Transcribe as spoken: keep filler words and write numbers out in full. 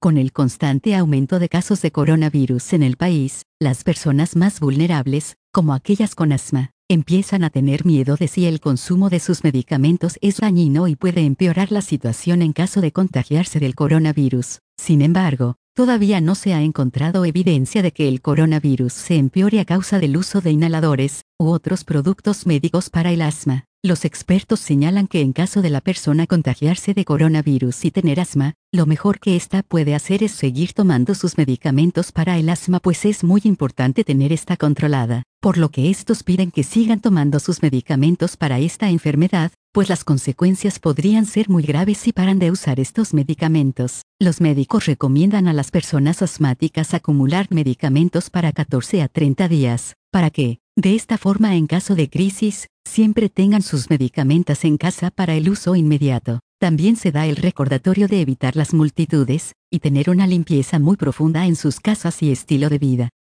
Con el constante aumento de casos de coronavirus en el país, las personas más vulnerables, como aquellas con asma, empiezan a tener miedo de si el consumo de sus medicamentos es dañino y puede empeorar la situación en caso de contagiarse del coronavirus. Sin embargo, todavía no se ha encontrado evidencia de que el coronavirus se empeore a causa del uso de inhaladores u otros productos médicos para el asma. Los expertos señalan que en caso de la persona contagiarse de coronavirus y tener asma, lo mejor que ésta puede hacer es seguir tomando sus medicamentos para el asma, pues es muy importante tener esta controlada, por lo que estos piden que sigan tomando sus medicamentos para esta enfermedad, pues las consecuencias podrían ser muy graves si paran de usar estos medicamentos. Los médicos recomiendan a las personas asmáticas acumular medicamentos para catorce a treinta días, para que, de esta forma en caso de crisis, siempre tengan sus medicamentos en casa para el uso inmediato. También se da el recordatorio de evitar las multitudes, y tener una limpieza muy profunda en sus casas y estilo de vida.